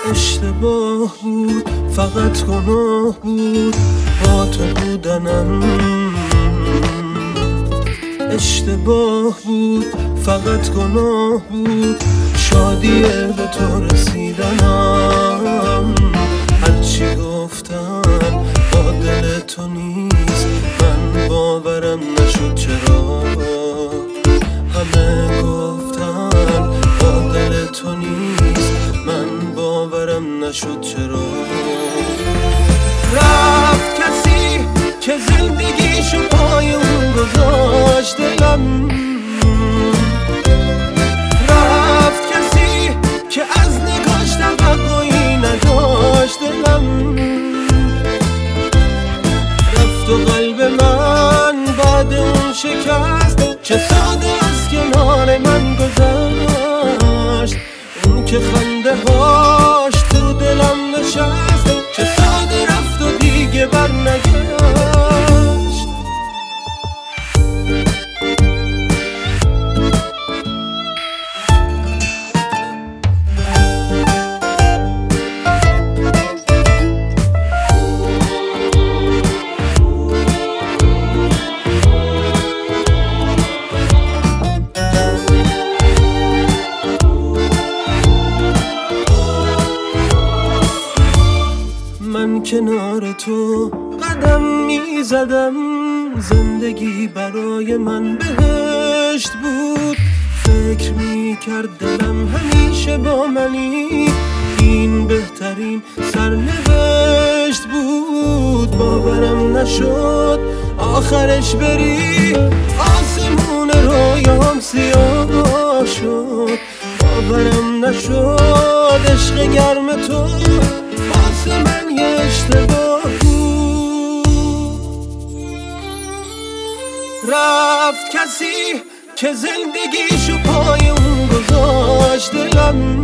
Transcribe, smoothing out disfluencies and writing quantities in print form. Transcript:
اشتباه بود، فقط گناه بود با تو بودنم. اشتباه بود، فقط گناه بود شادیه به تو رسیدنم. هرچی گفتن با دل تو نیست، من باورم نشد چرا. همه گفتن با دل تو نیست، من باورم نشد چرا. رفت کسی که زندگیشو پای اون گذاشت دلم. رفت کسی که از نگاش توقعی نداشت دلم. رفت و قلب من بعد اون شکست چه ساده از کنار من گذشت. اون که خنده هاش تو دلم نشست چه ساده رفت و دیگه بر نگشت. من کنار تو قدم می زدم، زندگی برای من بهشت بود. فکر می کرد دلم همیشه با منی، این بهترین سرنوشت بود. باورم نشد آخرش بری، آسمون رویام سیاه شد. باورم نشد عشق گرم تو واسه من یه اشتباه بود. رفت کسی که زندگیشو پای اون گذاشت دلم.